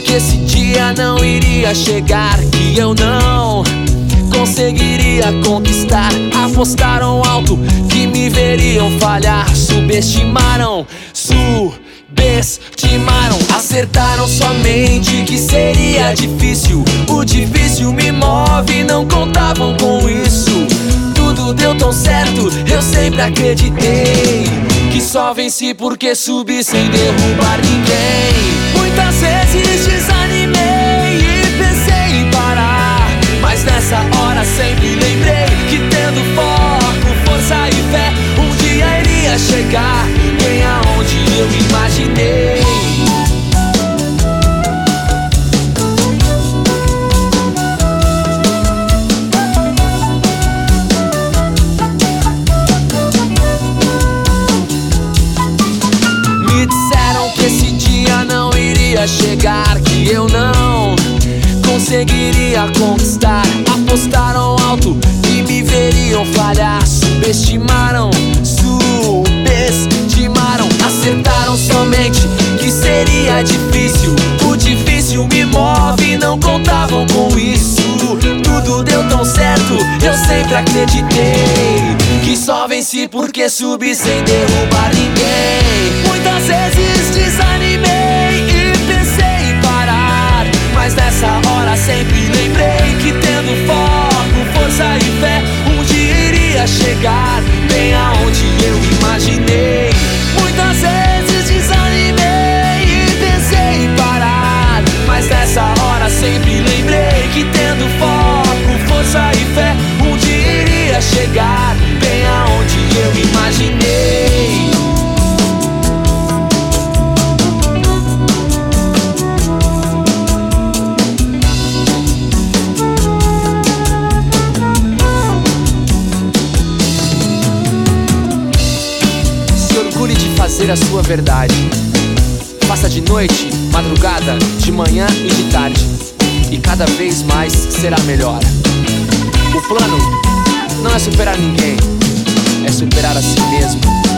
que esse dia não iria chegar, que eu não conseguiria conquistar. Apostaram alto que me veriam falhar, subestimaram, acertaram somente que seria difícil. O difícil me move, não contavam com isso. Tudo deu tão certo, eu sempre acreditei que só venci porque subi sem derrubar ninguém. Muitas vezes desanimei e pensei em parar, mas nessa hora sempre lembrei que tendo foco, força e fé, um dia iria chegar bem aonde eu imaginei. Me disseram que esse dia não iria chegar, que eu não conseguiria conquistar. Apostaram alto e me veriam falhar, subestimaram, acertaram somente que seria difícil. O difícil me move, não contavam com isso. Tudo deu tão certo, eu sempre acreditei que só venci porque subi sem derrubar ninguém. Muitas vezes desanimei e pensei em parar, mas nessa hora sempre lembrei que tendo foco, força e fé, um dia iria chegar bem aonde eu imaginei. Muitas vezes desanimei e pensei em parar, mas nessa hora sempre lembrei que tendo foco, força e fé, um dia iria chegar bem aonde eu imaginei. Orgulhe de fazer a sua verdade. Faça de noite, madrugada, de manhã e de tarde, e cada vez mais será melhor. O plano não é superar ninguém, é superar a si mesmo.